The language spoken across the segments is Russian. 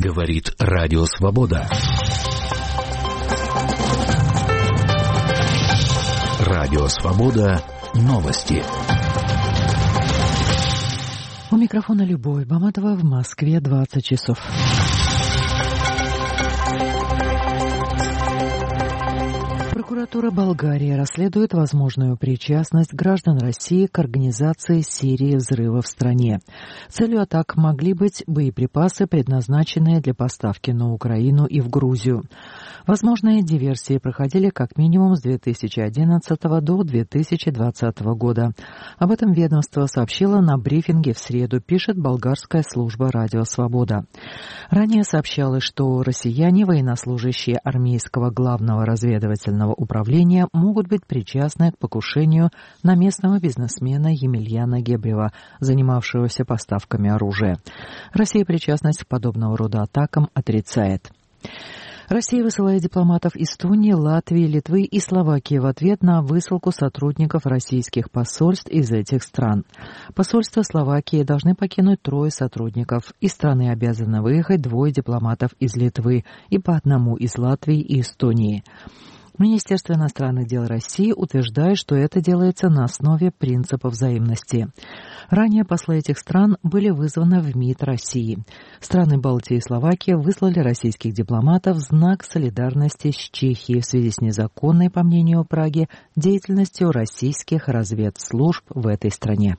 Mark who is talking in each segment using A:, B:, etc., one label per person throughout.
A: Говорит Радио Свобода. Радио Свобода. Новости.
B: У микрофона Любовь Баматова, в Москве 20 часов. Прокуратура Болгарии расследует возможную причастность граждан России к организации серии взрывов в стране. Целью атак могли быть боеприпасы, предназначенные для поставки на Украину и в Грузию. Возможные диверсии проходили как минимум с 2011 до 2020 года. Об этом ведомство сообщило на брифинге в среду, пишет болгарская служба «Радио Свобода». Ранее сообщалось, что россияне, военнослужащие армейского главного разведывательного управления, могут быть причастны к покушению на местного бизнесмена Емельяна Гебрева, занимавшегося поставками оружия. Россия причастность к подобного рода атакам отрицает. Россия высылает дипломатов Эстонии, Латвии, Литвы и Словакии в ответ на высылку сотрудников российских посольств из этих стран. Посольство Словакии должны покинуть 3 сотрудников. Из страны обязаны выехать 2 дипломатов из Литвы и по 1 из Латвии и Эстонии. Министерство иностранных дел России утверждает, что это делается на основе принципа взаимности. Ранее послы этих стран были вызваны в МИД России. Страны Балтии и Словакия выслали российских дипломатов в знак солидарности с Чехией в связи с незаконной, по мнению Праги, деятельностью российских разведслужб в этой стране.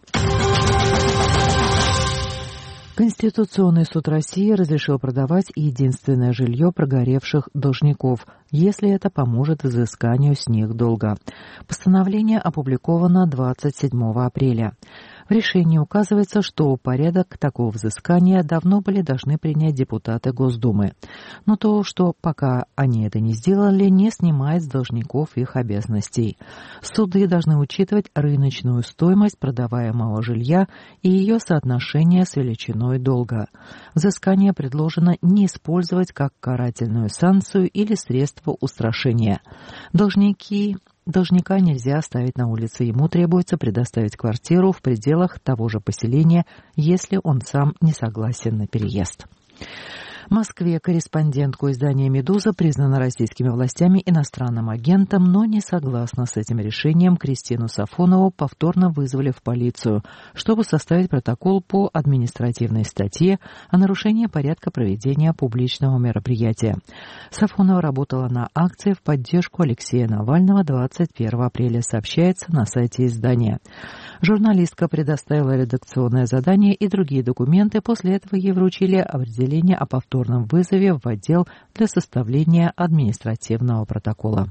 B: Конституционный суд России разрешил продавать единственное жилье прогоревших должников, если это поможет изысканию с них долга. Постановление опубликовано 27 апреля. В решении указывается, что порядок такого взыскания давно были должны принять депутаты Госдумы. Но то, что пока они это не сделали, не снимает с должников их обязанностей. Суды должны учитывать рыночную стоимость продаваемого жилья и ее соотношение с величиной долга. Взыскание предложено не использовать как карательную санкцию или средство устрашения. Должника нельзя оставить на улице, ему требуется предоставить квартиру в пределах того же поселения, если он сам не согласен на переезд. В Москве корреспондентку издания «Медуза» признана российскими властями иностранным агентом, но не согласно с этим решением Кристину Сафонову повторно вызвали в полицию, чтобы составить протокол по административной статье о нарушении порядка проведения публичного мероприятия. Сафонова работала на акции в поддержку Алексея Навального 21 апреля, сообщается на сайте издания. Журналистка предоставила редакционное задание и другие документы, после этого ей вручили определение о повторном вызове в отдел для составления административного протокола.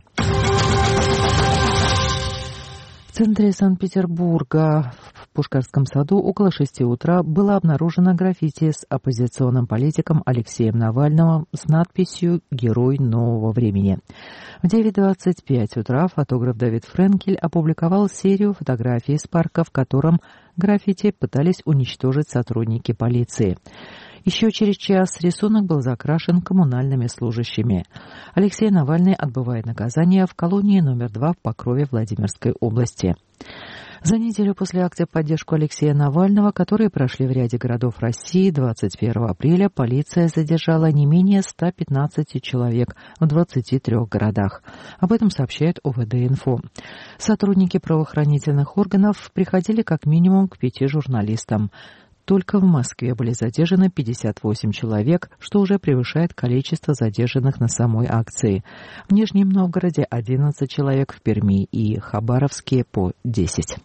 B: В центре Санкт-Петербурга, в Пушкарском саду, около 6 утра было обнаружено граффити с оппозиционным политиком Алексеем Навальным с надписью «Герой нового времени». В 9:25 утра фотограф Давид Френкель опубликовал серию фотографий из парка, в котором граффити пытались уничтожить сотрудники полиции. Еще через час рисунок был закрашен коммунальными служащими. Алексей Навальный отбывает наказание в колонии номер 2 в Покрове Владимирской области. За неделю после акций в поддержку Алексея Навального, которые прошли в ряде городов России, 21 апреля полиция задержала не менее 115 человек в 23 городах. Об этом сообщает ОВД-Инфо. Сотрудники правоохранительных органов приходили как минимум к 5 журналистам. Только в Москве были задержаны 58 человек, что уже превышает количество задержанных на самой акции. В Нижнем Новгороде 11 человек, в Перми и Хабаровске по 10.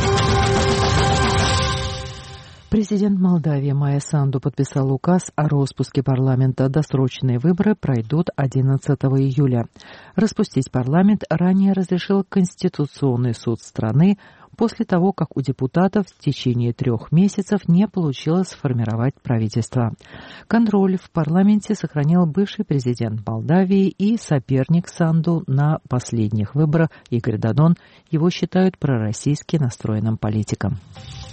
B: Президент Молдавии Майя Санду подписал указ о распуске парламента. Досрочные выборы пройдут 11 июля. Распустить парламент ранее разрешил Конституционный суд страны после того, как у депутатов в течение 3 месяцев не получилось сформировать правительство. Контроль в парламенте сохранил бывший президент Молдавии и соперник Санду на последних выборах Игорь Додон. Его считают пророссийски настроенным политиком.